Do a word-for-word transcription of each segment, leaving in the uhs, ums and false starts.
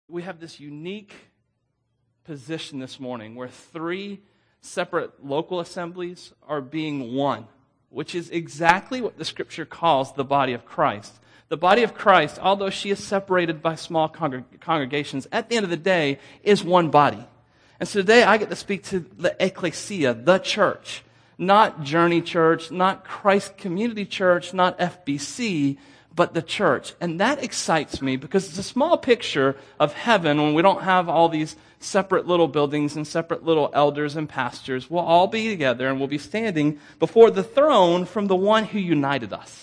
we have this unique position this morning where three separate local assemblies are being one, which is exactly what the Scripture calls the body of Christ. The body of Christ, although she is separated by small congreg- congregations, at the end of the day is one body. And so today I get to speak to the ecclesia, the church, not Journey Church, not Christ Community Church, not F B C, but the church. And that excites me because it's a small picture of heaven when we don't have all these separate little buildings and separate little elders and pastors. We'll all be together and we'll be standing before the throne from the one who united us.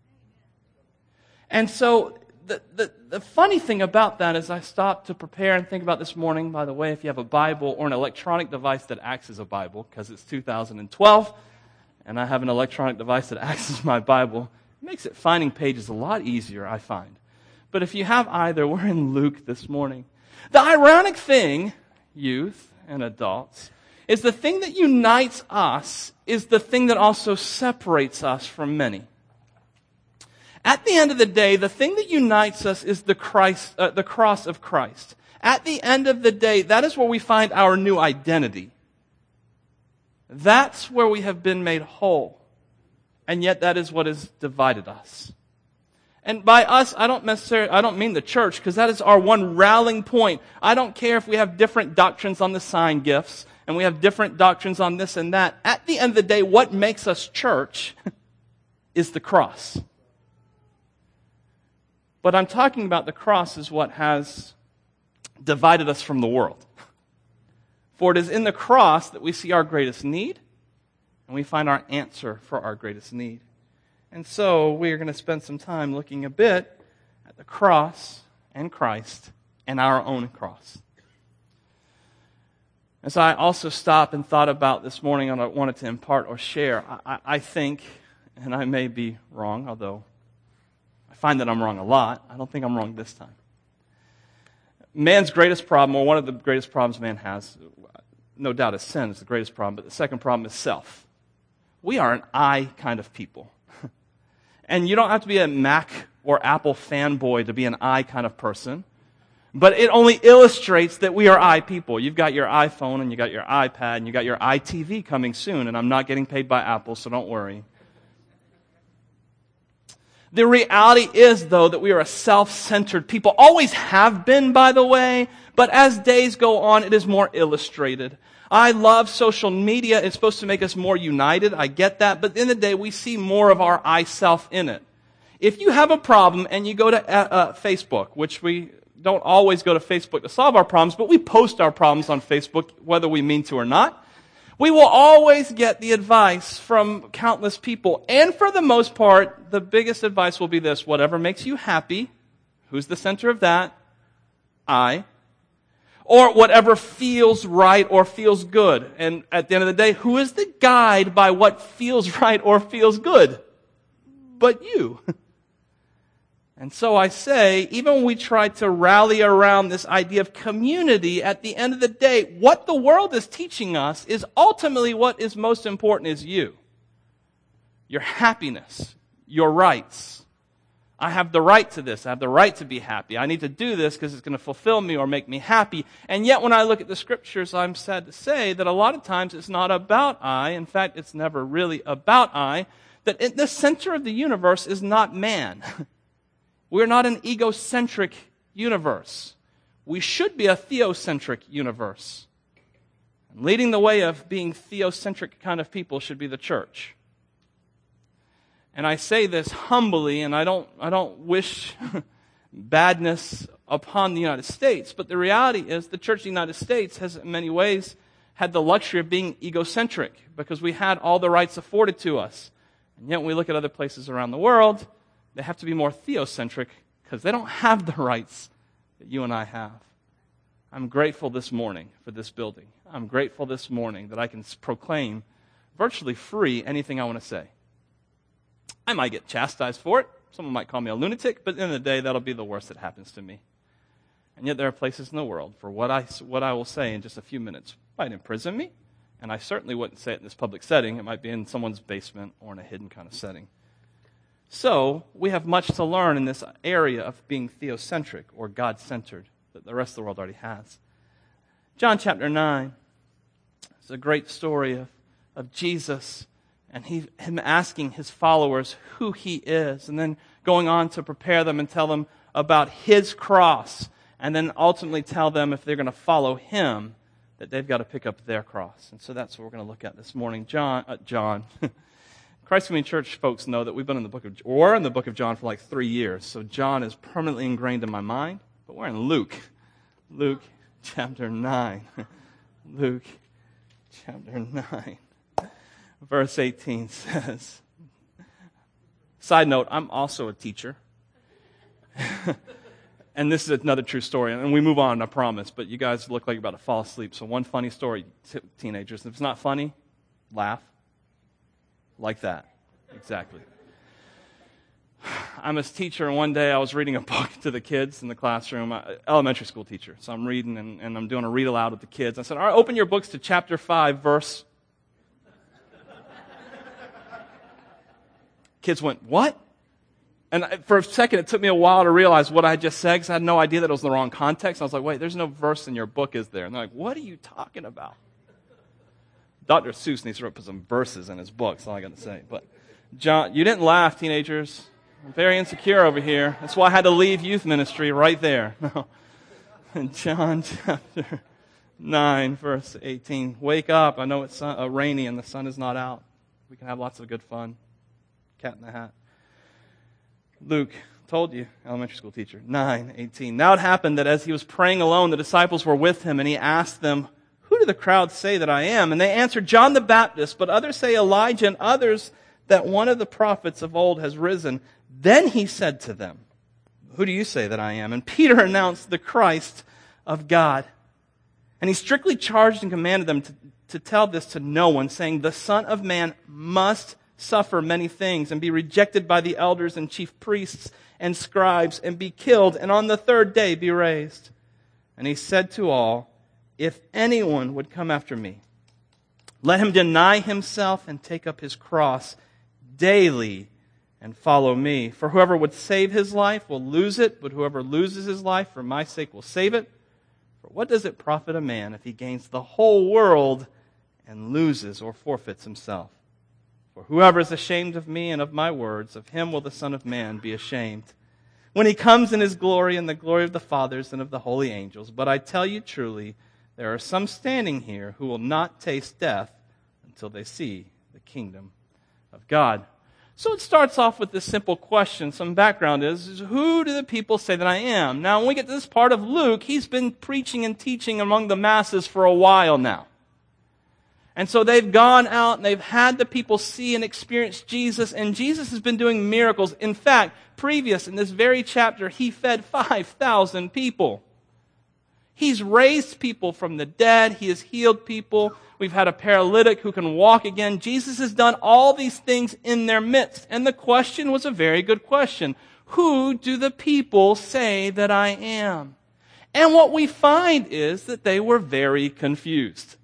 And so the, the, the funny thing about that is I stopped to prepare and think about this morning. By the way, if you have a Bible or an electronic device that acts as a Bible, because it's two thousand twelve, and I have an electronic device that acts as my Bible, it makes it finding pages a lot easier, I find. But if you have either, we're in Luke this morning. The ironic thing, youth and adults, is the thing that unites us is the thing that also separates us from many. At the end of the day, the thing that unites us is the Christ, uh, the cross of Christ. At the end of the day, that is where we find our new identity. That's where we have been made whole. And yet that is what has divided us. And by us, I don't necessarily, I don't mean the church, because that is our one rallying point. I don't care if we have different doctrines on the sign gifts, and we have different doctrines on this and that. At the end of the day, what makes us church is the cross. But I'm talking about the cross is what has divided us from the world. For it is in the cross that we see our greatest need, and we find our answer for our greatest need. And so we are going to spend some time looking a bit at the cross and Christ and our own cross. As I also stopped and thought about this morning and I wanted to impart or share, I, I think, and I may be wrong, although I find that I'm wrong a lot. I don't think I'm wrong this time. Man's greatest problem, or one of the greatest problems man has, no doubt is sin is the greatest problem, but the second problem is self. We are an I kind of people. And you don't have to be a Mac or Apple fanboy to be an I kind of person. But it only illustrates that we are I people. You've got your iPhone and you got your iPad and you got your iTV coming soon, and I'm not getting paid by Apple, so don't worry. The reality is, though, that we are a self-centered people. Always have been, by the way, but as days go on, it is more illustrated. I love social media. It's supposed to make us more united. I get that. But at the end of the day, we see more of our I self in it. If you have a problem and you go to uh, uh, Facebook, which we don't always go to Facebook to solve our problems, but we post our problems on Facebook, whether we mean to or not, we will always get the advice from countless people. And for the most part, the biggest advice will be this: whatever makes you happy. Who's the center of that? I. Or whatever feels right or feels good. And at the end of the day, who is the guide by what feels right or feels good? But you. And so I say, even when we try to rally around this idea of community, at the end of the day, what the world is teaching us is ultimately what is most important is you. Your happiness, your rights. I have the right to this. I have the right to be happy. I need to do this because it's going to fulfill me or make me happy. And yet when I look at the scriptures, I'm sad to say that a lot of times it's not about I. In fact, it's never really about I. That in the center of the universe is not man. We're not an egocentric universe. We should be a theocentric universe. And leading the way of being theocentric kind of people should be the church. And I say this humbly, and I don't, I don't wish badness upon the United States, but the reality is the Church of the United States has in many ways had the luxury of being egocentric because we had all the rights afforded to us. And yet when we look at other places around the world, they have to be more theocentric because they don't have the rights that you and I have. I'm grateful this morning for this building. I'm grateful this morning that I can proclaim virtually free anything I want to say. I might get chastised for it. Someone might call me a lunatic, but at the end of the day, that'll be the worst that happens to me. And yet there are places in the world for what I, what I will say in just a few minutes might imprison me, and I certainly wouldn't say it in this public setting. It might be in someone's basement or in a hidden kind of setting. So we have much to learn in this area of being theocentric or God-centered. that the rest of the world already has. John chapter nine is a great story of, of Jesus and he, him asking his followers who he is, and then going on to prepare them and tell them about his cross, and then ultimately tell them if they're going to follow him, that they've got to pick up their cross. And so that's what we're going to look at this morning. John, uh, John. Christ Community Church folks know that we've been in the book of, we're in the book of John for like three years, so John is permanently ingrained in my mind, but we're in Luke. Luke chapter nine. Luke chapter nine. Verse eighteen says, side note, I'm also a teacher. And this is another true story. And we move on, I promise. But you guys look like you're about to fall asleep. So one funny story, t- teenagers. If it's not funny, laugh. Like that. Exactly. I'm a teacher, and one day I was reading a book to the kids in the classroom, uh, elementary school teacher. So I'm reading, and, and I'm doing a read aloud with the kids. I said, all right, open your books to chapter five, verse... Kids went, what? And for a second, it took me a while to realize what I just said, because I had no idea that it was in the wrong context. I was like, wait, there's no verse in your book, is there? And they're like, what are you talking about? Doctor Seuss needs to put some verses in his book, that's all I got to say. But John, you didn't laugh, teenagers. I'm very insecure over here. That's why I had to leave youth ministry right there. No. In John chapter nine, verse eighteen. Wake up. I know it's uh, rainy and the sun is not out. We can have lots of good fun. Cat in the Hat. Luke, told you, elementary school teacher, nine eighteen. Now it happened that as he was praying alone, the disciples were with him, and he asked them, who do the crowd say that I am? And they answered, John the Baptist, but others say Elijah, and others that one of the prophets of old has risen. Then he said to them, who do you say that I am? And Peter announced the Christ of God. And he strictly charged and commanded them to, to tell this to no one, saying, the Son of Man must suffer many things and be rejected by the elders and chief priests and scribes and be killed and on the third day be raised. And he said to all, if anyone would come after me, let him deny himself and take up his cross daily and follow me. For whoever would save his life will lose it, but whoever loses his life for my sake will save it. For what does it profit a man if he gains the whole world and loses or forfeits himself? For whoever is ashamed of me and of my words, of him will the Son of Man be ashamed, when he comes in his glory and the glory of the fathers and of the holy angels. But I tell you truly, there are some standing here who will not taste death until they see the kingdom of God. So it starts off with this simple question. Some background is, is, who do the people say that I am? Now, when we get to this part of Luke, he's been preaching and teaching among the masses for a while now. And so they've gone out and they've had the people see and experience Jesus, and Jesus has been doing miracles. In fact, previous in this very chapter, he fed five thousand people. He's raised people from the dead. He has healed people. We've had a paralytic who can walk again. Jesus has done all these things in their midst. And the question was a very good question. Who do the people say that I am? And what we find is that they were very confused.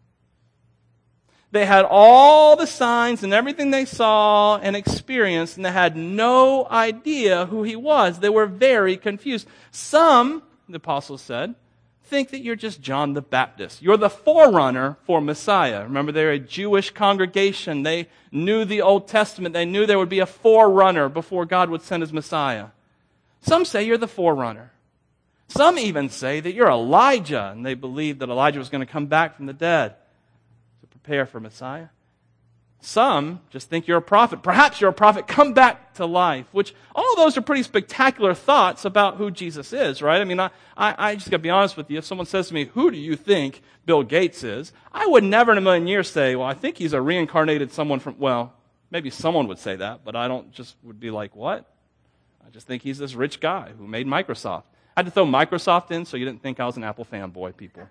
They had all the signs and everything they saw and experienced, and they had no idea who he was. They were very confused. Some, the apostles said, think that you're just John the Baptist. You're the forerunner for Messiah. Remember, they're a Jewish congregation. They knew the Old Testament. They knew there would be a forerunner before God would send his Messiah. Some say you're the forerunner. Some even say that you're Elijah, and they believed that Elijah was going to come back from the dead to prepare for Messiah. Some just think you're a prophet. Perhaps you're a prophet. Come back to life. Which, all those are pretty spectacular thoughts about who Jesus is, right? I mean, I, I, I just got to be honest with you. If someone says to me, who do you think Bill Gates is? I would never in a million years say, well, I think he's a reincarnated someone from, well, maybe someone would say that, but I don't just would be like, what? I just think he's this rich guy who made Microsoft. I had to throw Microsoft in so you didn't think I was an Apple fanboy, people.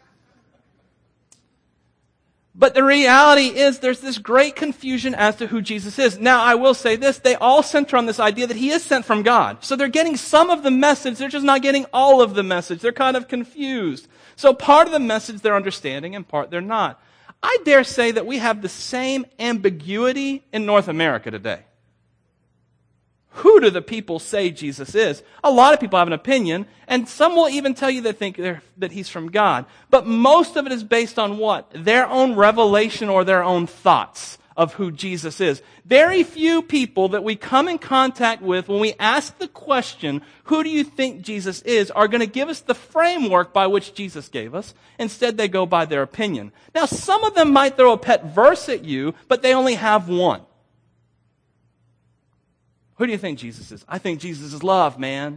But the reality is there's this great confusion as to who Jesus is. Now, I will say this, they all center on this idea that he is sent from God. So they're getting some of the message, they're just not getting all of the message. They're kind of confused. So part of the message they're understanding and part they're not. I dare say that we have the same ambiguity in North America today. Who do the people say Jesus is? A lot of people have an opinion, and some will even tell you they think they're, that he's from God. But most of it is based on what? Their own revelation or their own thoughts of who Jesus is. Very few people that we come in contact with when we ask the question, who do you think Jesus is, are going to give us the framework by which Jesus gave us. Instead, they go by their opinion. Now, some of them might throw a pet verse at you, but they only have one. Who do you think Jesus is? I think Jesus is love, man.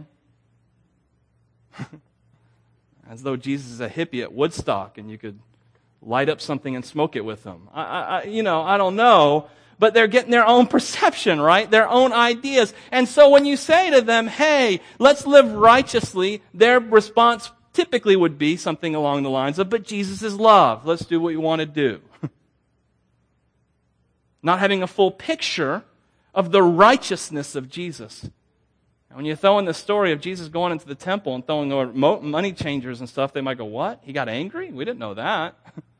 As though Jesus is a hippie at Woodstock and you could light up something and smoke it with them. I, I, you know, I don't know. But they're getting their own perception, right? Their own ideas. And so when you say to them, hey, let's live righteously, their response typically would be something along the lines of, but Jesus is love. Let's do what you want to do. Not having a full picture of the righteousness of Jesus. And when you throw in the story of Jesus going into the temple and throwing over money changers and stuff, they might go, what? He got angry? We didn't know that.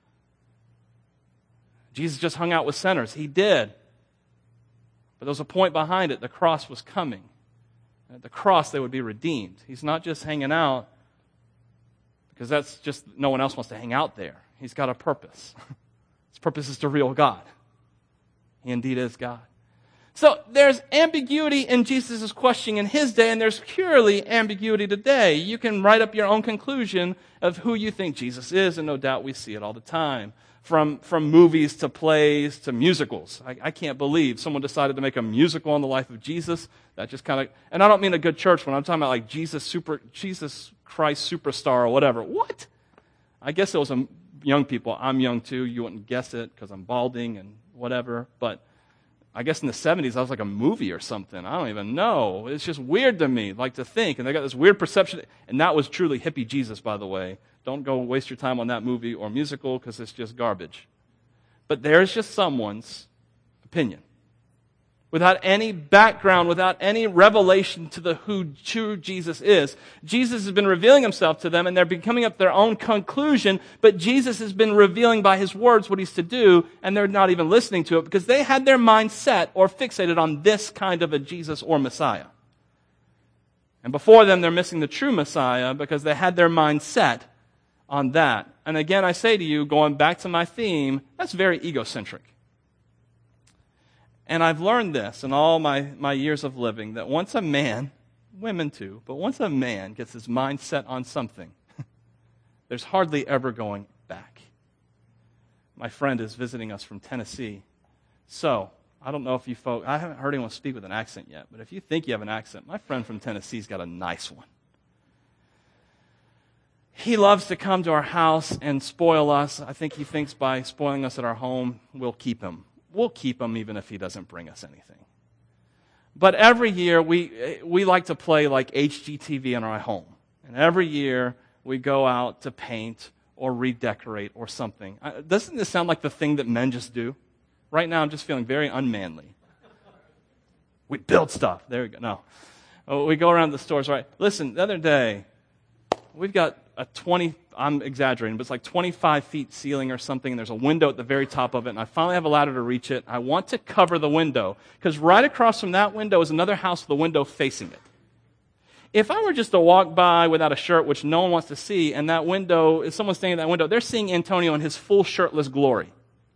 Jesus just hung out with sinners. He did. But there was a point behind it. The cross was coming. And at the cross, they would be redeemed. He's not just hanging out because that's just no one else wants to hang out there. He's got a purpose. His purpose is to reveal God. He indeed is God. So there's ambiguity in Jesus' questioning in his day, and there's purely ambiguity today. You can write up your own conclusion of who you think Jesus is, and no doubt we see it all the time. From, from movies to plays to musicals. I, I can't believe someone decided to make a musical on the life of Jesus. That just kind of, and I don't mean a good church when I'm talking about like Jesus super, Jesus Christ Superstar or whatever. What? I guess it was a, young people. I'm young too. You wouldn't guess it because I'm balding and whatever. But I guess in the seventies, I was like a movie or something. I don't even know. It's just weird to me, like to think. And they got this weird perception. And that was truly hippie Jesus, by the way. Don't go waste your time on that movie or musical because it's just garbage. But there's just someone's opinion. Without any background, without any revelation to the who true Jesus is. Jesus has been revealing himself to them and they're becoming up their own conclusion, but Jesus has been revealing by his words what he's to do, and they're not even listening to it because they had their mind set or fixated on this kind of a Jesus or Messiah. And before them, they're missing the true Messiah because they had their mind set on that. And again, I say to you, going back to my theme, that's very egocentric. And I've learned this in all my, my years of living, that once a man, women too, but once a man gets his mind set on something, there's hardly ever going back. My friend is visiting us from Tennessee. So, I don't know if you folks, I haven't heard anyone speak with an accent yet, but if you think you have an accent, my friend from Tennessee's got a nice one. He loves to come to our house and spoil us. I think he thinks by spoiling us at our home, we'll keep him. We'll keep him even if he doesn't bring us anything. But every year, we we like to play like H G T V in our home. And every year, we go out to paint or redecorate or something. Doesn't this sound like the thing that men just do? Right now, I'm just feeling very unmanly. We build stuff. There we go. No. Oh, we go around the stores, right? Listen, the other day, we've got a twenty, I'm exaggerating, but it's like twenty-five feet ceiling or something, and there's a window at the very top of it, and I finally have a ladder to reach it. I want to cover the window, because right across from that window is another house with a window facing it. If I were just to walk by without a shirt, which no one wants to see, and that window, if someone's standing in that window, they're seeing Antonio in his full shirtless glory.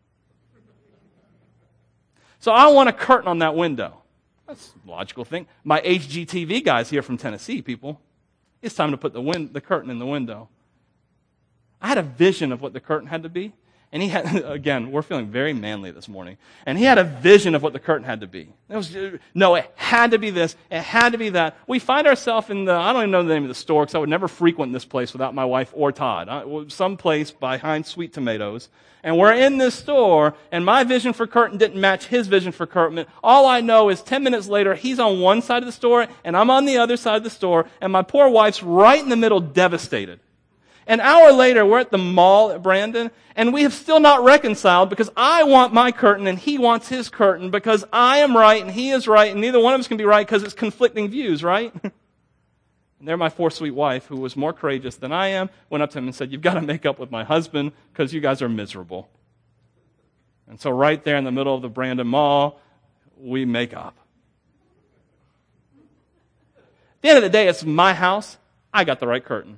So I want a curtain on that window. That's a logical thing. My H G T V guy's here from Tennessee, people. It's time to put the win- the curtain in the window. I had a vision of what the curtain had to be. And he had, again, we're feeling very manly this morning. And he had a vision of what the curtain had to be. It was, no, it had to be this. It had to be that. We find ourselves in the, I don't even know the name of the store because I would never frequent this place without my wife or Todd. Some place behind Sweet Tomatoes. And we're in this store, and my vision for curtain didn't match his vision for curtain. All I know is ten minutes later, he's on one side of the store, and I'm on the other side of the store, and my poor wife's right in the middle, devastated. An hour later, we're at the mall at Brandon, and we have still not reconciled because I want my curtain and he wants his curtain because I am right and he is right, and neither one of us can be right because it's conflicting views, right? And there my poor sweet wife, who was more courageous than I am, went up to him and said, "You've got to make up with my husband because you guys are miserable." And so right there in the middle of the Brandon Mall, we make up. the end of the day, it's my house. I got the right curtain.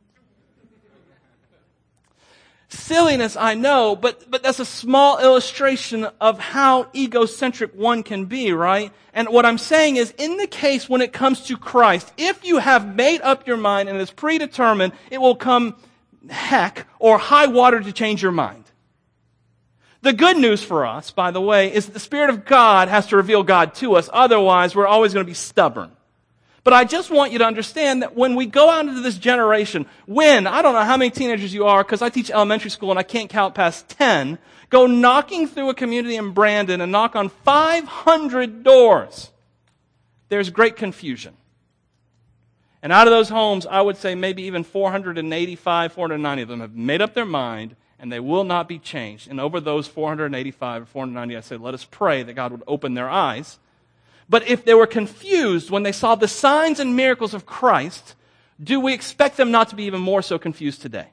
Silliness, I know, but, but that's a small illustration of how egocentric one can be, right? And what I'm saying is, in the case when it comes to Christ, if you have made up your mind and it's predetermined, it will come heck or high water to change your mind. The good news for us, by the way, is that the Spirit of God has to reveal God to us. Otherwise, we're always going to be stubborn. But I just want you to understand that when we go out into this generation, when, I don't know how many teenagers you are, because I teach elementary school and I can't count past ten, go knocking through a community in Brandon and knock on five hundred doors. There's great confusion. And out of those homes, I would say maybe even four hundred eighty-five, four hundred ninety of them have made up their mind and they will not be changed. And over those four hundred eighty-five or four hundred ninety, I said, let us pray that God would open their eyes. But if they were confused when they saw the signs and miracles of Christ, do we expect them not to be even more so confused today?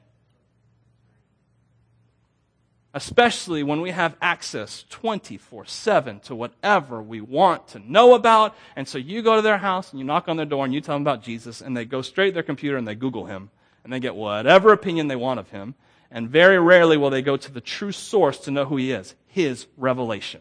Especially when we have access twenty-four seven to whatever we want to know about. And so you go to their house and you knock on their door and you tell them about Jesus, and they go straight to their computer and they Google him, and they get whatever opinion they want of him. And very rarely will they go to the true source to know who he is, his revelation.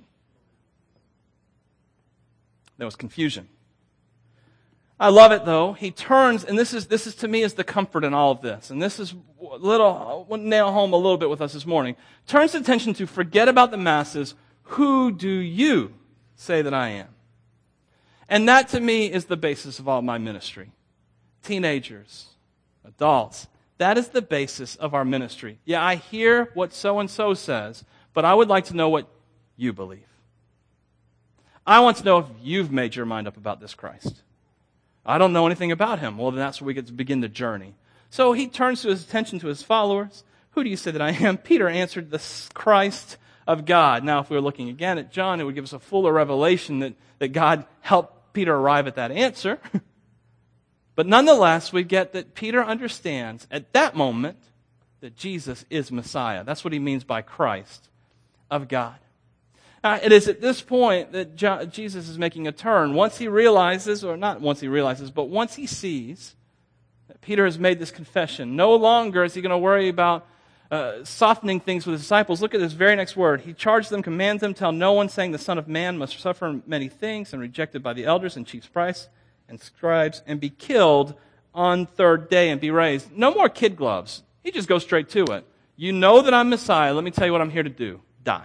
There was confusion. I love it, though. He turns, and this is this is to me is the comfort in all of this. And this is a little nail home a little bit with us this morning. Turns attention to forget about the masses. Who do you say that I am? And that to me is the basis of all my ministry. Teenagers, adults, that is the basis of our ministry. Yeah, I hear what so-and-so says, but I would like to know what you believe. I want to know if you've made your mind up about this Christ. I don't know anything about him. Well, then that's where we get to begin the journey. So he turns to his attention to his followers. Who do you say that I am? Peter answered, the Christ of God. Now, if we were looking again at John, it would give us a fuller revelation that, that God helped Peter arrive at that answer. But nonetheless, we get that Peter understands at that moment that Jesus is Messiah. That's what he means by Christ of God. Uh, it is at this point that Jo- Jesus is making a turn. Once he realizes, or not once he realizes, but once he sees that Peter has made this confession, no longer is he going to worry about uh, softening things with his disciples. Look at this very next word. He charged them, commands them, tell no one, saying the Son of Man must suffer many things and rejected by the elders and chief priests and scribes and be killed on third day and be raised. No more kid gloves. He just goes straight to it. You know that I'm Messiah. Let me tell you what I'm here to do. Die.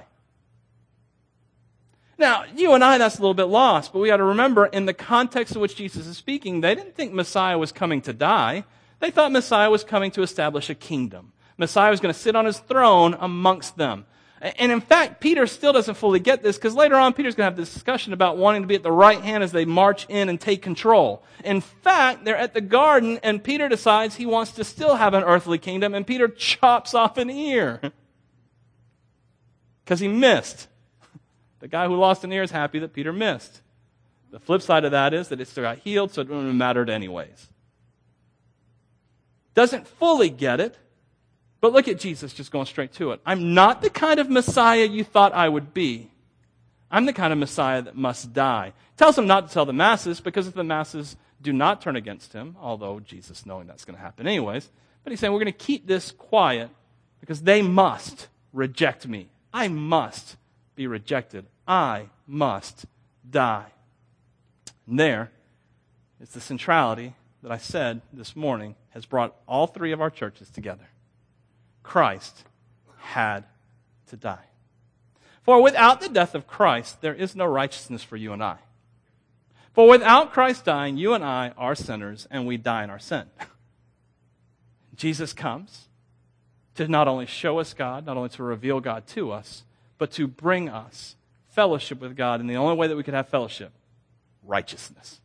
Now, you and I, that's a little bit lost, but we got to remember, in the context in which Jesus is speaking, they didn't think Messiah was coming to die. They thought Messiah was coming to establish a kingdom. Messiah was going to sit on his throne amongst them. And in fact, Peter still doesn't fully get this, because later on, Peter's going to have this discussion about wanting to be at the right hand as they march in and take control. In fact, they're at the garden, and Peter decides he wants to still have an earthly kingdom, and Peter chops off an ear. Because he missed. The guy who lost an ear is happy that Peter missed. The flip side of that is that it still got healed, so it wouldn't have mattered anyways. Doesn't fully get it, but look at Jesus just going straight to it. I'm not the kind of Messiah you thought I would be. I'm the kind of Messiah that must die. Tells him not to tell the masses, because if the masses do not turn against him, although Jesus knowing that's going to happen anyways, but he's saying we're going to keep this quiet because they must reject me. I must be rejected. I must die. And there is the centrality that I said this morning has brought all three of our churches together. Christ had to die. For without the death of Christ, there is no righteousness for you and I. For without Christ dying, you and I are sinners, and we die in our sin. Jesus comes to not only show us God, not only to reveal God to us, but to bring us fellowship with God. And the only way that we could have fellowship, righteousness.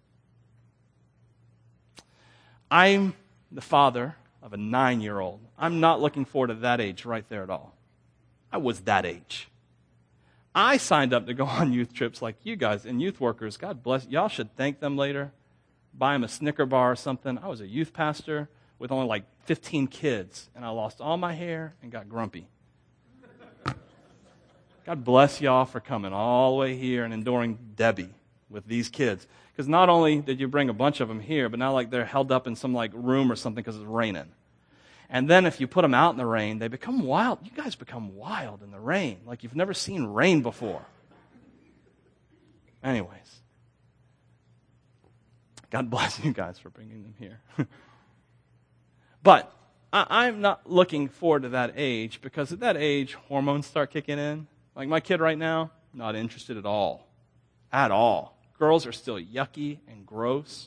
I'm the father of a nine-year-old. I'm not looking forward to that age right there at all. I was that age. I signed up to go on youth trips like you guys and youth workers. God bless. Y'all should thank them later. Buy them a Snicker bar or something. I was a youth pastor with only like fifteen kids, and I lost all my hair and got grumpy. God bless y'all for coming all the way here and enduring Debbie with these kids. Because not only did you bring a bunch of them here, but now like they're held up in some like room or something because it's raining. And then if you put them out in the rain, they become wild. You guys become wild in the rain, like you've never seen rain before. Anyways, God bless you guys for bringing them here. But I, I'm not looking forward to that age, because at that age, hormones start kicking in. Like my kid right now, not interested at all. At all. Girls are still yucky and gross.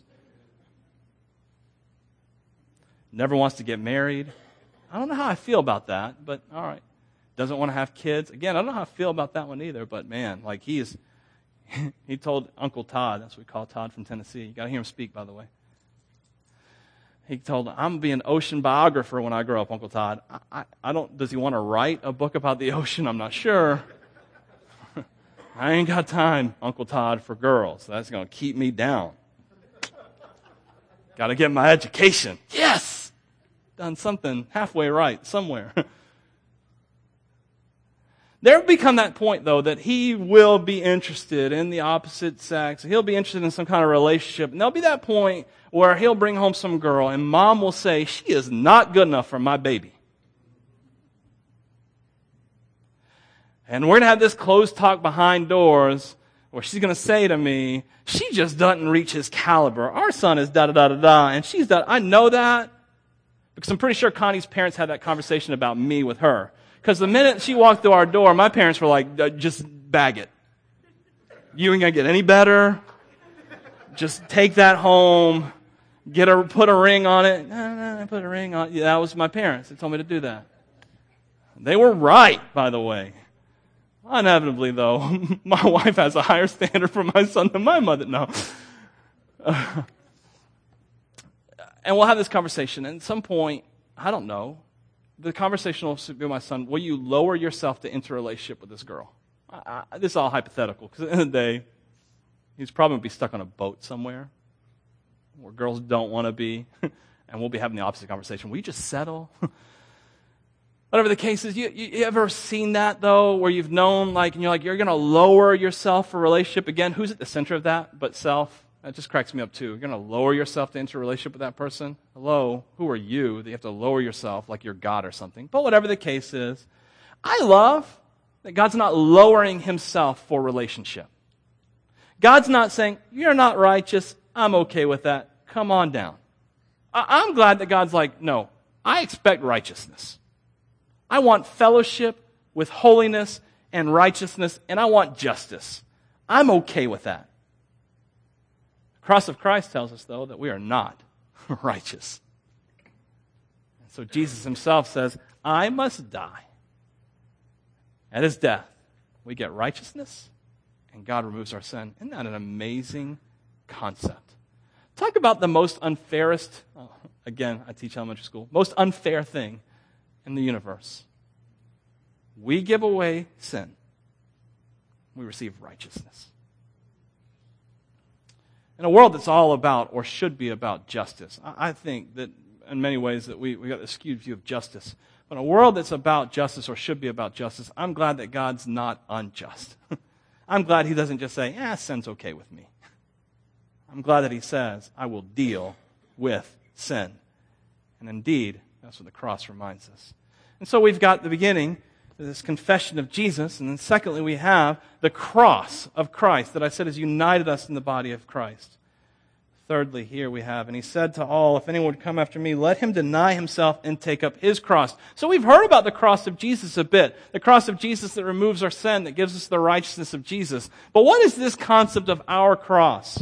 Never wants to get married. I don't know how I feel about that, but all right. Doesn't want to have kids. Again, I don't know how I feel about that one either, but man, like he is, he told Uncle Todd, that's what we call Todd from Tennessee. You got to hear him speak, by the way. He told him, I'm going to be an ocean biographer when I grow up, Uncle Todd. I, I, I don't, does he want to write a book about the ocean? I'm not sure. I ain't got time, Uncle Todd, for girls. That's going to keep me down. Got to get my education. Yes! Done something halfway right somewhere. There will become that point, though, that he will be interested in the opposite sex. He'll be interested in some kind of relationship. And there'll be that point where he'll bring home some girl, and mom will say, she is not good enough for my baby. And we're going to have this closed talk behind doors where she's going to say to me, she just doesn't reach his caliber. Our son is da-da-da-da-da, and she's da I know that because I'm pretty sure Connie's parents had that conversation about me with her. Because the minute she walked through our door, my parents were like, just bag it. You ain't going to get any better. Just take that home. Get a, put a ring on it. No, no, no, put a ring on it. Yeah, that was my parents. They told me to do that. They were right, by the way. Inevitably, though, my wife has a higher standard for my son than my mother. No. Uh, and we'll have this conversation. And at some point, I don't know, the conversation will be with my son, will you lower yourself to enter a relationship with this girl? I, I, this is all hypothetical, because at the end of the day, he's probably going to be stuck on a boat somewhere where girls don't want to be, and we'll be having the opposite conversation. Will you just settle? Whatever the case is, you, you, you ever seen that, though, where you've known, like, and you're like, you're going to lower yourself for a relationship? Again, who's at the center of that but self? That just cracks me up, too. You're going to lower yourself to enter a relationship with that person? Hello, who are you that you have to lower yourself like you're God or something? But whatever the case is, I love that God's not lowering himself for relationship. God's not saying, you're not righteous, I'm okay with that, come on down. I- I'm glad that God's like, no, I expect righteousness. I want fellowship with holiness and righteousness, and I want justice. I'm okay with that. The cross of Christ tells us, though, that we are not righteous. And so Jesus himself says, I must die. At his death, we get righteousness, and God removes our sin. Isn't that an amazing concept? Talk about the most unfairest, oh, again, I teach elementary school, most unfair thing in the universe. We give away sin. We receive righteousness. In a world that's all about, or should be about, justice, I think that in many ways that we, we got this skewed view of justice. But in a world that's about justice, or should be about justice, I'm glad that God's not unjust. I'm glad he doesn't just say, yeah, sin's okay with me. I'm glad that he says, I will deal with sin. And indeed, that's what the cross reminds us. And so we've got the beginning, this confession of Jesus, and then secondly we have the cross of Christ that I said has united us in the body of Christ. Thirdly, here we have, and he said to all, if anyone would come after me, let him deny himself and take up his cross. So we've heard about the cross of Jesus a bit. The cross of Jesus that removes our sin, that gives us the righteousness of Jesus. But what is this concept of our cross?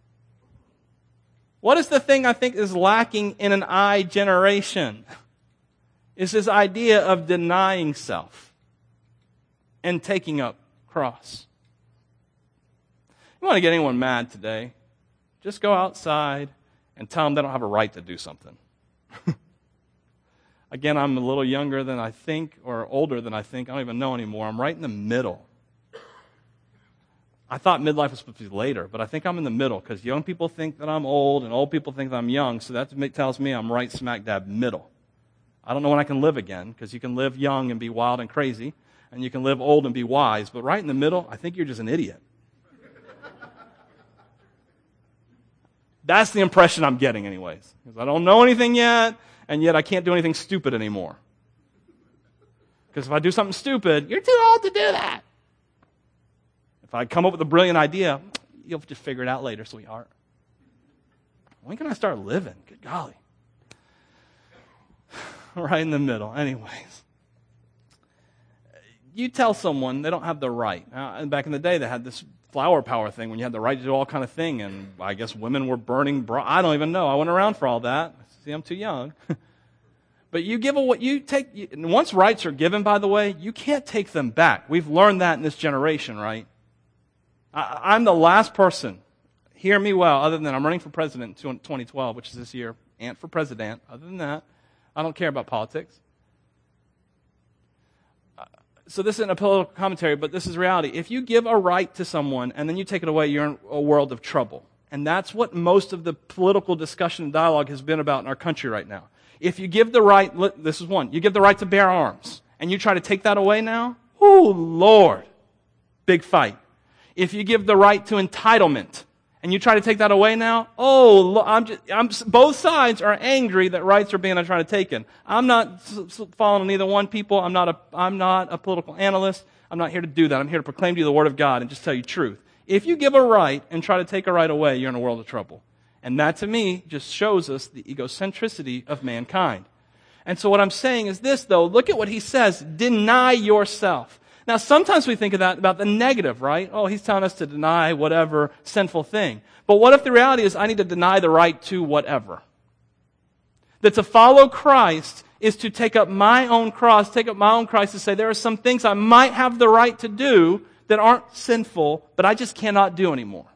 What is the thing I think is lacking in an I generation? Is this idea of denying self and taking up cross. You want to get anyone mad today? Just go outside and tell them they don't have a right to do something. Again, I'm a little younger than I think, or older than I think. I don't even know anymore. I'm right in the middle. I thought midlife was supposed to be later, but I think I'm in the middle because young people think that I'm old and old people think that I'm young, so that tells me I'm right smack dab middle. I don't know when I can live again, because you can live young and be wild and crazy, and you can live old and be wise, but right in the middle, I think you're just an idiot. That's the impression I'm getting anyways. Because I don't know anything yet, and yet I can't do anything stupid anymore. Because if I do something stupid, you're too old to do that. If I come up with a brilliant idea, you'll just figure it out later, sweetheart. When can I start living? Good golly. Right in the middle. Anyways. You tell someone they don't have the right. Uh, and back in the day, they had this flower power thing when you had the right to do all kind of thing, and I guess women were burning bra. I don't even know. I wasn't around for all that. See, I'm too young. But you give a what you take. You, once rights are given, by the way, you can't take them back. We've learned that in this generation, right? I, I'm the last person. Hear me well. Other than I'm running for president in twenty twelve, which is this year, and for president. Other than that, I don't care about politics. So this isn't a political commentary, but this is reality. If you give a right to someone and then you take it away, you're in a world of trouble. And that's what most of the political discussion and dialogue has been about in our country right now. If you give the right, this is one, you give the right to bear arms, and you try to take that away now, oh Lord, big fight. If you give the right to entitlement, and you try to take that away now, oh, I'm just, I'm, both sides are angry that rights are being trying to taken. I'm not following on either one, people. I'm not a, I'm not a political analyst. I'm not here to do that. I'm here to proclaim to you the Word of God and just tell you truth. If you give a right and try to take a right away, you're in a world of trouble. And that, to me, just shows us the egocentricity of mankind. And so what I'm saying is this, though. Look at what he says. Deny yourself. Now, sometimes we think of that about the negative, right? Oh, he's telling us to deny whatever sinful thing. But what if the reality is I need to deny the right to whatever? That to follow Christ is to take up my own cross, take up my own cross to say there are some things I might have the right to do that aren't sinful, but I just cannot do anymore.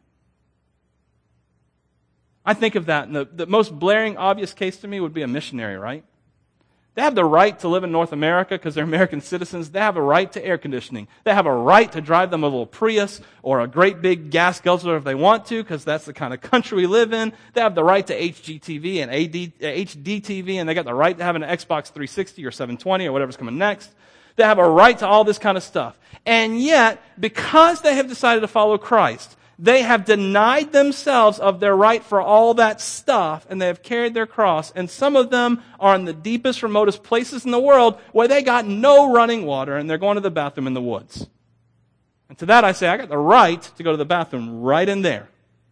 I think of that, and the, the most blaring, obvious case to me would be a missionary, right? They have the right to live in North America because they're American citizens. They have a right to air conditioning. They have a right to drive them a little Prius or a great big gas guzzler if they want to because that's the kind of country we live in. They have the right to H G T V and A D, H D T V, and they got the right to have an Xbox three sixty or seven twenty or whatever's coming next. They have a right to all this kind of stuff. And yet, because they have decided to follow Christ, they have denied themselves of their right for all that stuff, and they have carried their cross. And some of them are in the deepest, remotest places in the world where they got no running water, and they're going to the bathroom in the woods. And to that I say, I got the right to go to the bathroom right in there.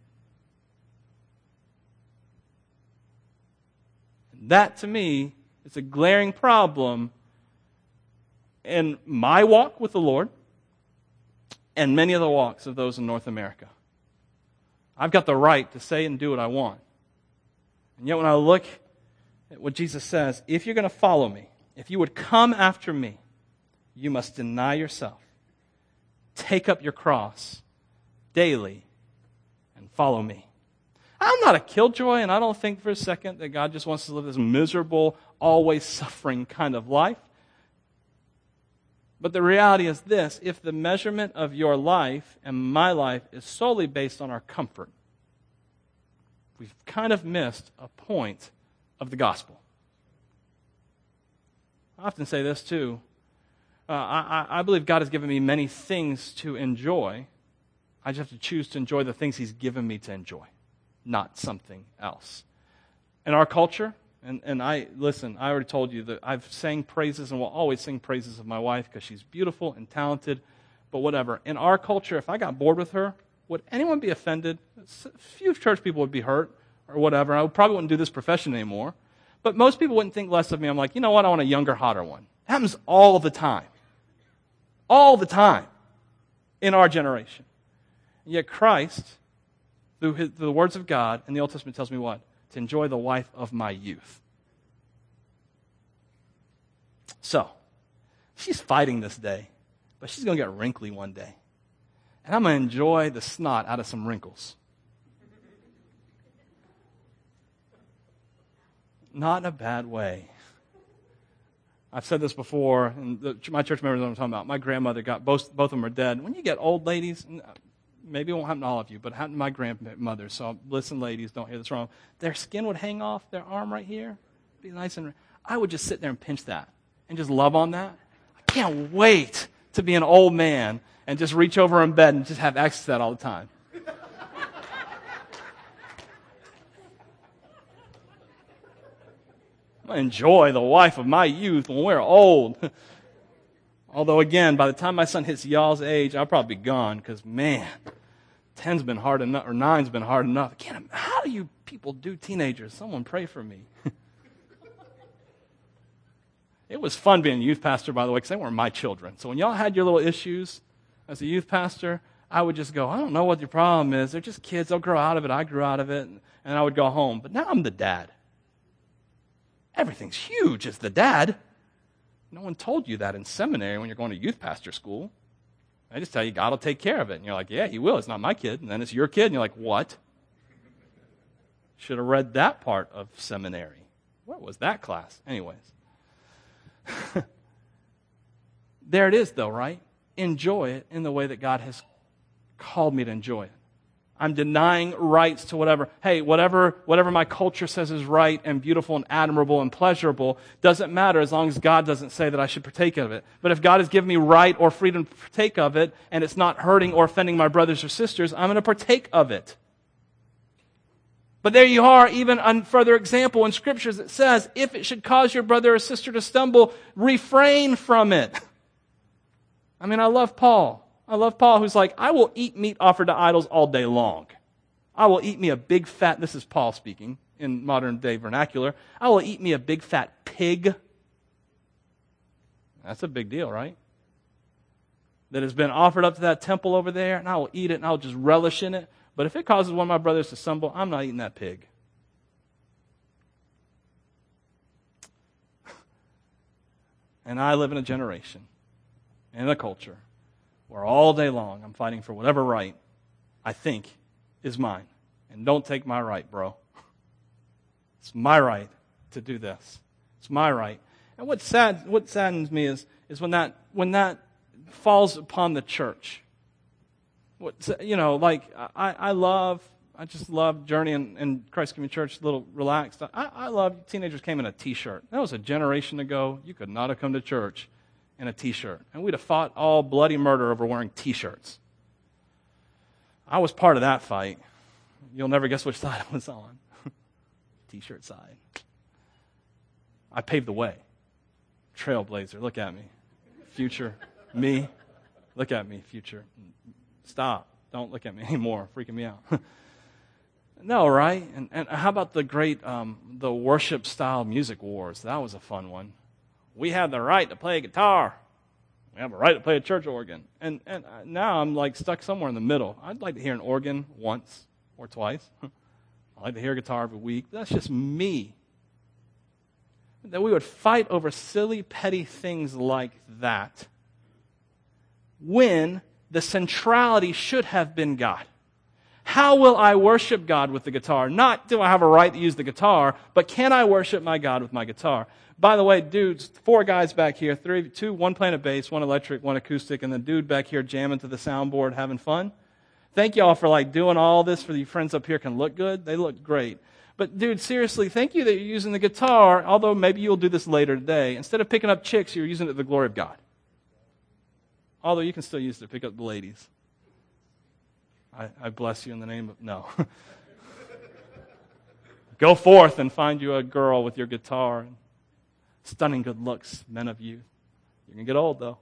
And that, to me, is a glaring problem in my walk with the Lord and many of the walks of those in North America. I've got the right to say and do what I want. And yet when I look at what Jesus says, if you're going to follow me, if you would come after me, you must deny yourself, take up your cross daily, and follow me. I'm not a killjoy, and I don't think for a second that God just wants to live this miserable, always suffering kind of life. But the reality is this, if the measurement of your life and my life is solely based on our comfort, we've kind of missed a point of the gospel. I often say this too. Uh, I, I believe God has given me many things to enjoy. I just have to choose to enjoy the things He's given me to enjoy, not something else. In our culture, And and I, listen, I already told you that I've sang praises and will always sing praises of my wife because she's beautiful and talented, but whatever. In our culture, if I got bored with her, would anyone be offended? A few church people would be hurt or whatever. I probably wouldn't do this profession anymore. But most people wouldn't think less of me. I'm like, you know what? I want a younger, hotter one. It happens all the time. All the time in our generation. And yet Christ, through, his, through the words of God in the Old Testament, tells me what? To enjoy the wife of my youth. So, she's fighting this day, but she's going to get wrinkly one day. And I'm going to enjoy the snot out of some wrinkles. Not in a bad way. I've said this before, and the, my church members know what I'm talking about. My grandmother got, both, both of them are dead. When you get old ladies, maybe it won't happen to all of you, but it happened to my grandmother. So listen, ladies, don't hear this wrong. Their skin would hang off their arm right here. Be nice and I would just sit there and pinch that and just love on that. I can't wait to be an old man and just reach over in bed and just have access to that all the time. I'm going to enjoy the wife of my youth when we're old. Although, again, by the time my son hits y'all's age, I'll probably be gone because, man, ten's been hard enough, or nine's been hard enough. I can't, how do you people do teenagers? Someone pray for me. It was fun being a youth pastor, by the way, because they weren't my children. So when y'all had your little issues as a youth pastor, I would just go, I don't know what your problem is. They're just kids. They'll grow out of it. I grew out of it. And I would go home. But now I'm the dad. Everything's huge as the dad. No one told you that in seminary when you're going to youth pastor school. They just tell you God will take care of it. And you're like, yeah, he will. It's not my kid. And then it's your kid. And you're like, what? Should have read that part of seminary. What was that class? Anyways. There it is, though, right? Enjoy it in the way that God has called me to enjoy it. I'm denying rights to whatever. Hey, whatever whatever my culture says is right and beautiful and admirable and pleasurable doesn't matter as long as God doesn't say that I should partake of it. But if God has given me right or freedom to partake of it and it's not hurting or offending my brothers or sisters, I'm going to partake of it. But there you are, even a further example in Scriptures that says, if it should cause your brother or sister to stumble, refrain from it. I mean, I love Paul. I love Paul who's like, I will eat meat offered to idols all day long. I will eat me a big fat, this is Paul speaking in modern day vernacular, I will eat me a big fat pig. That's a big deal, right? That has been offered up to that temple over there, and I will eat it and I'll just relish in it. But if it causes one of my brothers to stumble, I'm not eating that pig. And I live in a generation, in a culture, where all day long I'm fighting for whatever right I think is mine. And don't take my right, bro. It's my right to do this. It's my right. And what sad, what saddens me is, is when that when that falls upon the church. What, you know, like, I, I love, I just love Journey and, and Christ Community Church, a little relaxed. I, I love teenagers came in a t-shirt. That was a generation ago. You could not have come to church in a t-shirt. And we'd have fought all bloody murder over wearing t-shirts. I was part of that fight. You'll never guess which side I was on. T-shirt side. I paved the way. Trailblazer, look at me. Future, me. Look at me, future. Stop. Don't look at me anymore. Freaking me out. No, right? And and how about the great, um, the worship-style music wars? That was a fun one. We have the right to play a guitar. We have a right to play a church organ. And and now I'm like stuck somewhere in the middle. I'd like to hear an organ once or twice. I'd like to hear a guitar every week. That's just me. That we would fight over silly, petty things like that when the centrality should have been God. How will I worship God with the guitar? Not do I have a right to use the guitar, but can I worship my God with my guitar? By the way, dudes, four guys back here, three, two, one playing a bass, one electric, one acoustic, and the dude back here jamming to the soundboard, having fun. Thank y'all for like doing all this for the friends up here can look good. They look great. But dude, seriously, thank you that you're using the guitar, although maybe you'll do this later today. Instead of picking up chicks, you're using it to the glory of God. Although you can still use it to pick up the ladies. I, I bless you in the name of... No. Go forth and find you a girl with your guitar. Stunning good looks, men of youth. You're going to get old, though.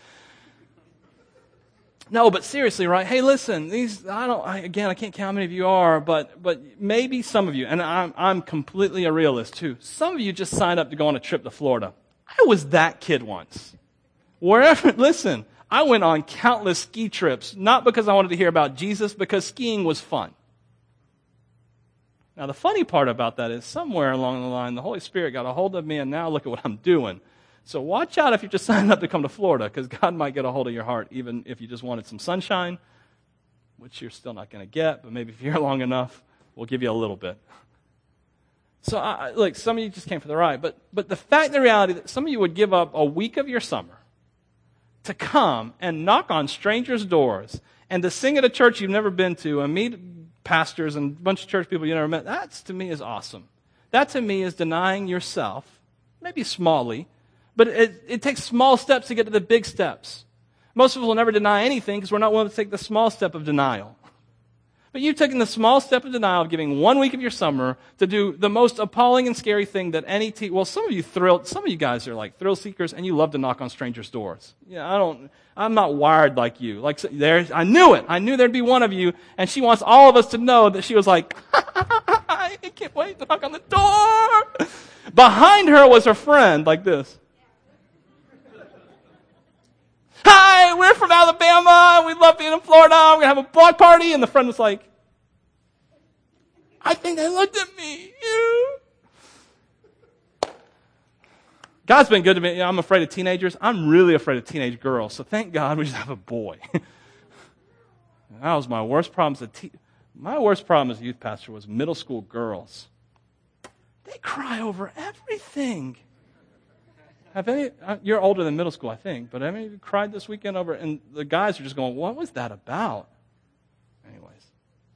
No, but seriously, right? Hey, listen, these, I don't, I, again, I can't count how many of you are, but but maybe some of you, and I'm, I'm completely a realist, too. Some of you just signed up to go on a trip to Florida. I was that kid once. Wherever, listen... I went on countless ski trips, not because I wanted to hear about Jesus, because skiing was fun. Now, the funny part about that is somewhere along the line, the Holy Spirit got a hold of me, and now look at what I'm doing. So watch out if you just signed up to come to Florida, because God might get a hold of your heart, even if you just wanted some sunshine, which you're still not going to get, but maybe if you're here long enough, we'll give you a little bit. So, I, look, some of you just came for the ride, but, but the fact and the reality that some of you would give up a week of your summer to come and knock on strangers' doors and to sing at a church you've never been to and meet pastors and a bunch of church people you never met, that to me is awesome. That to me is denying yourself, maybe smallly, but it, it takes small steps to get to the big steps. Most of us will never deny anything because we're not willing to take the small step of denial. But you've taken the small step of denial of giving one week of your summer to do the most appalling and scary thing that any te- well, some of you thrill, some of you guys are like thrill seekers, and you love to knock on strangers' doors. Yeah, I don't. I'm not wired like you. Like there, I knew it. I knew there'd be one of you, and she wants all of us to know that she was like, I can't wait to knock on the door. Behind her was her friend, like this. Hi, we're from Alabama. We love being in Florida. We're going to have a block party. And the friend was like, I think they looked at me. God's been good to me. I'm afraid of teenagers. I'm really afraid of teenage girls. So thank God we just have a boy. That was my worst problem as a te- my worst problem as a youth pastor was middle school girls. They cry over everything. Have any, you're older than middle school, I think, but have any of you cried this weekend over, and the guys are just going, what was that about? Anyways.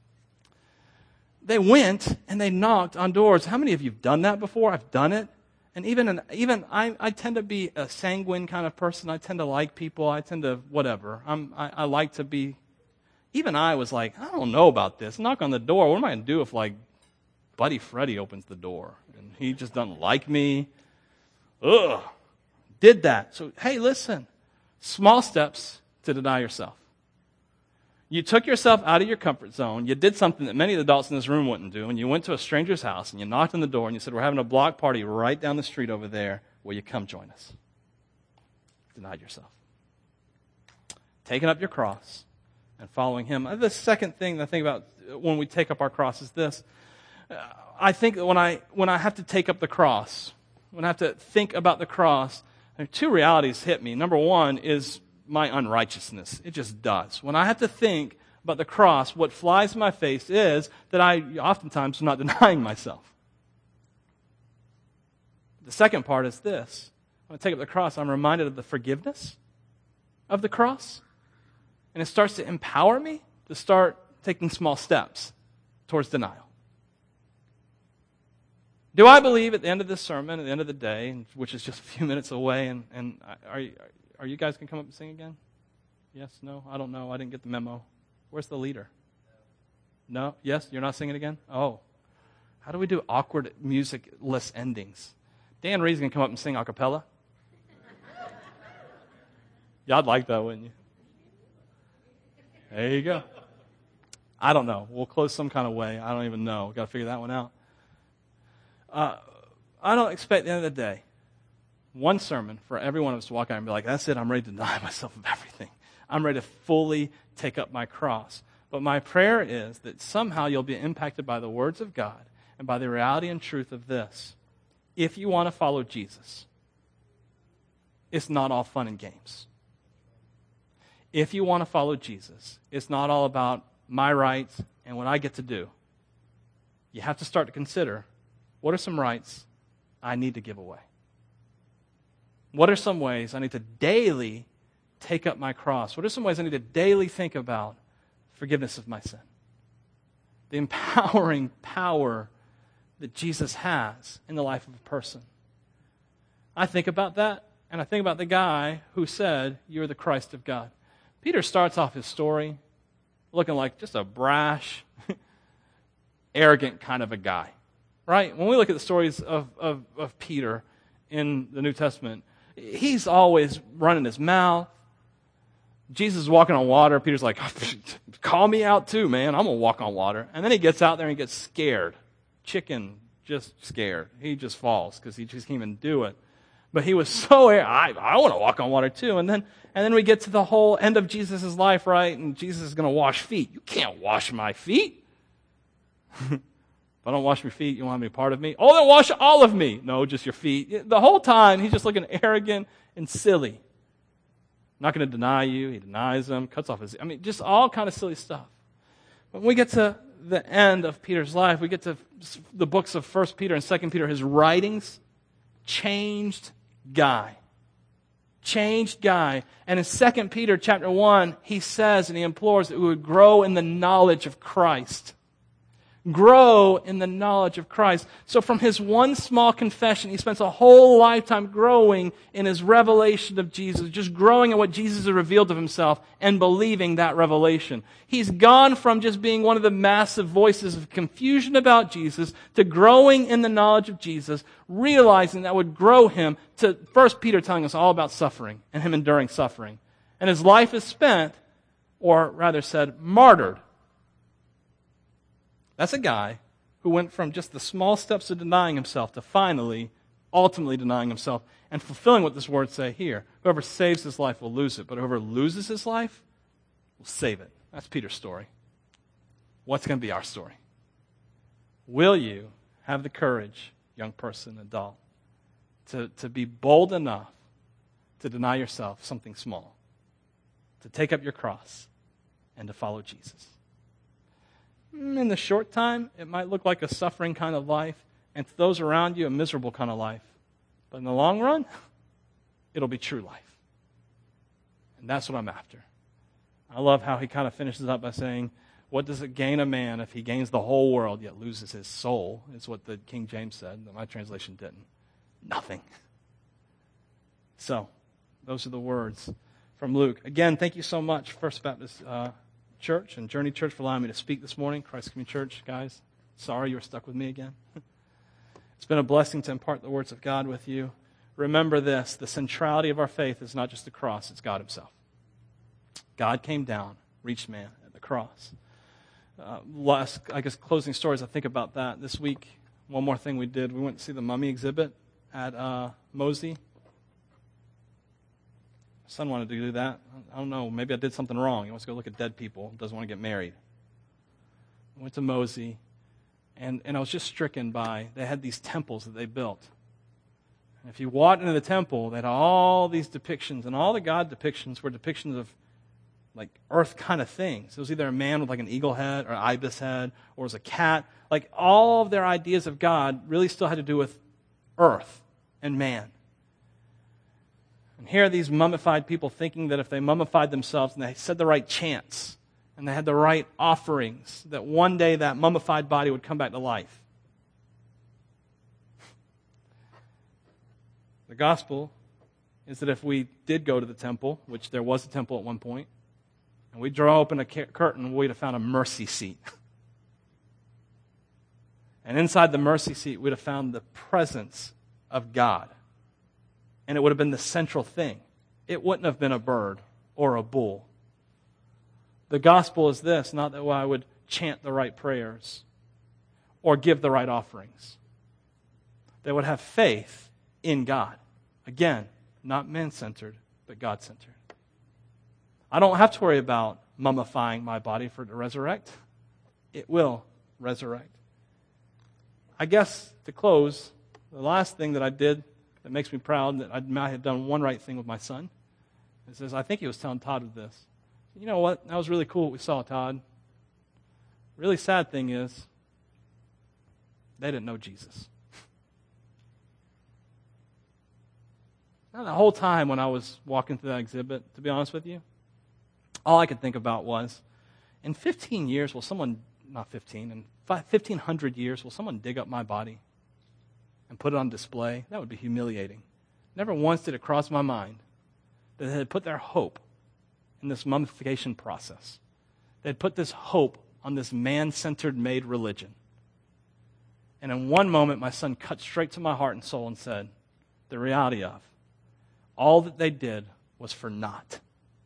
They went and they knocked on doors. How many of you have done that before? I've done it. And even, an, even I, I tend to be a sanguine kind of person. I tend to like people. I tend to, whatever. I'm, I, I like to be, even I was like, I don't know about this. Knock on the door. What am I going to do if, like, Buddy Freddie opens the door and he just doesn't like me? Ugh. Did that. So, hey, listen. Small steps to deny yourself. You took yourself out of your comfort zone. You did something that many of the adults in this room wouldn't do, and you went to a stranger's house, and you knocked on the door, and you said, we're having a block party right down the street over there. Will you come join us? Denied yourself. Taking up your cross and following him. The second thing I think about when we take up our cross is this. I think that when I, when I have to take up the cross, when I have to think about the cross, two realities hit me. Number one is my unrighteousness. It just does. When I have to think about the cross, what flies in my face is that I oftentimes am not denying myself. The second part is this. When I take up the cross, I'm reminded of the forgiveness of the cross. And it starts to empower me to start taking small steps towards denial. Do I believe at the end of this sermon, at the end of the day, which is just a few minutes away, and, and are, you, are you guys going to come up and sing again? Yes? No? I don't know. I didn't get the memo. Where's the leader? No? Yes? You're not singing again? Oh. How do we do awkward music-less endings? Dan Reed's going to come up and sing a cappella. Y'all'd like that, wouldn't you? There you go. I don't know. We'll close some kind of way. I don't even know. We've got to figure that one out. Uh, I don't expect at the end of the day, one sermon for every one of us to walk out and be like, that's it, I'm ready to deny myself of everything. I'm ready to fully take up my cross. But my prayer is that somehow you'll be impacted by the words of God and by the reality and truth of this. If you want to follow Jesus, it's not all fun and games. If you want to follow Jesus, it's not all about my rights and what I get to do. You have to start to consider, what are some rights I need to give away? What are some ways I need to daily take up my cross? What are some ways I need to daily think about forgiveness of my sin? The empowering power that Jesus has in the life of a person. I think about that, and I think about the guy who said, you're the Christ of God. Peter starts off his story looking like just a brash, arrogant kind of a guy. Right? When we look at the stories of, of, of Peter in the New Testament, he's always running his mouth. Jesus is walking on water. Peter's like, call me out too, man. I'm going to walk on water. And then he gets out there and he gets scared. Chicken, just scared. He just falls because he just can't even do it. But he was so, I, I want to walk on water too. And then and then we get to the whole end of Jesus' life, right? And Jesus is going to wash feet. You can't wash my feet. If I don't wash your feet, you won't have any part of me. Oh, then wash all of me. No, just your feet. The whole time, he's just looking arrogant and silly. I'm not going to deny you. He denies them, cuts off his... I mean, just all kind of silly stuff. When we get to the end of Peter's life, we get to the books of First Peter and Second Peter, his writings, changed guy. Changed guy. And in Second Peter chapter one, he says and he implores that we would grow in the knowledge of Christ. Grow in the knowledge of Christ. So from his one small confession, he spends a whole lifetime growing in his revelation of Jesus, just growing in what Jesus has revealed of himself and believing that revelation. He's gone from just being one of the massive voices of confusion about Jesus to growing in the knowledge of Jesus, realizing that would grow him to First Peter telling us all about suffering and him enduring suffering. And his life is spent, or rather said, martyred. That's a guy who went from just the small steps of denying himself to finally, ultimately denying himself and fulfilling what this words say here. Whoever saves his life will lose it, but whoever loses his life will save it. That's Peter's story. What's going to be our story? Will you have the courage, young person, adult, to, to be bold enough to deny yourself something small, to take up your cross, and to follow Jesus? In the short time, it might look like a suffering kind of life, and to those around you, a miserable kind of life. But in the long run, it'll be true life. And that's what I'm after. I love how he kind of finishes up by saying, what does it gain a man if he gains the whole world yet loses his soul? Is what the King James said. My translation didn't. Nothing. So, those are the words from Luke. Again, thank you so much, First Baptist uh, Church and Journey Church, for allowing me to speak this morning. Christ Community Church, guys, sorry you were stuck with me again. It's been a blessing to impart the words of God with you. Remember this, the centrality of our faith is not just the cross, it's God himself. God came down, reached man at the cross. Uh, last, I guess, closing stories, I think about that. This week, one more thing we did, we went to see the mummy exhibit at uh, Mosey. My son wanted to do that. I don't know, maybe I did something wrong. He wants to go look at dead people, doesn't want to get married. I went to Mosey, and, and I was just stricken by, they had these temples that they built. And if you walked into the temple, they had all these depictions, and all the God depictions were depictions of like earth kind of things. It was either a man with like an eagle head or an ibis head, or it was a cat. Like all of their ideas of God really still had to do with earth and man. And here are these mummified people thinking that if they mummified themselves and they said the right chants and they had the right offerings, that one day that mummified body would come back to life. The gospel is that if we did go to the temple, which there was a temple at one point, and we draw open a curtain, we'd have found a mercy seat. And inside the mercy seat, we'd have found the presence of God. And it would have been the central thing. It wouldn't have been a bird or a bull. The gospel is this, not that I would chant the right prayers or give the right offerings. They would have faith in God. Again, not man-centered, but God-centered. I don't have to worry about mummifying my body for it to resurrect. It will resurrect. I guess, to close, the last thing that I did that makes me proud that I might have done one right thing with my son. It says, I think he was telling Todd this. You know what? That was really cool what we saw, Todd. Really sad thing is, they didn't know Jesus. Now, the whole time when I was walking through that exhibit, to be honest with you, all I could think about was, in fifteen years, will someone, not fifteen, in fifteen hundred years, will someone dig up my body and put it on display? That would be humiliating. Never once did it cross my mind that they had put their hope in this mummification process. They had put this hope on this man-centered made religion. And in one moment, my son cut straight to my heart and soul and said, the reality of all that they did was for naught.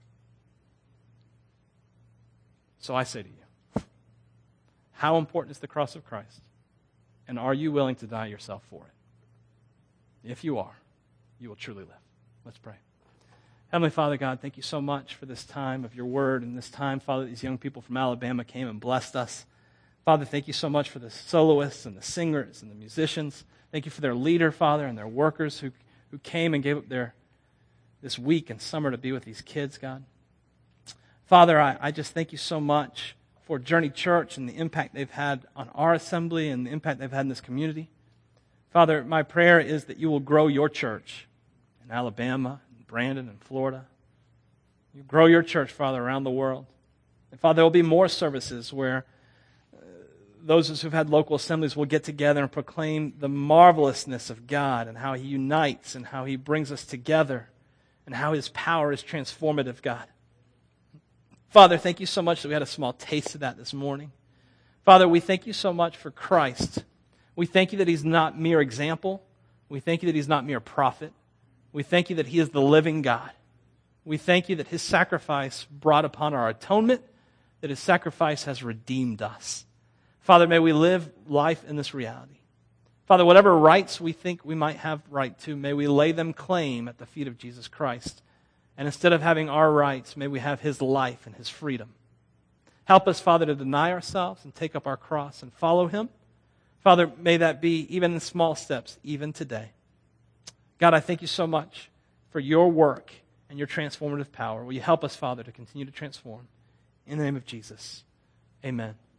So I say to you, how important is the cross of Christ? And are you willing to die yourself for it? If you are, you will truly live. Let's pray. Heavenly Father God, thank you so much for this time of your word and this time, Father, these young people from Alabama came and blessed us. Father, thank you so much for the soloists and the singers and the musicians. Thank you for their leader, Father, and their workers who, who came and gave up their this week and summer to be with these kids, God. Father, I, I just thank you so much for Journey Church and the impact they've had on our assembly and the impact they've had in this community. Father, my prayer is that you will grow your church in Alabama, and Brandon, and Florida. You grow your church, Father, around the world. And Father, there will be more services where uh, those of us who've had local assemblies will get together and proclaim the marvelousness of God and how He unites and how He brings us together and how His power is transformative, God. Father, thank you so much that we had a small taste of that this morning. Father, we thank you so much for Christ. We thank you that He's not mere example. We thank you that He's not mere prophet. We thank you that He is the living God. We thank you that His sacrifice brought upon our atonement, that His sacrifice has redeemed us. Father, may we live life in this reality. Father, whatever rights we think we might have right to, may we lay them claim at the feet of Jesus Christ. And instead of having our rights, may we have His life and His freedom. Help us, Father, to deny ourselves and take up our cross and follow Him. Father, may that be even in small steps, even today. God, I thank you so much for your work and your transformative power. Will you help us, Father, to continue to transform? In the name of Jesus, amen.